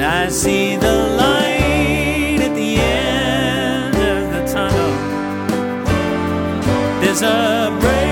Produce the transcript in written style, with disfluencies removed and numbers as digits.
I see the light at the end of the tunnel. There's a break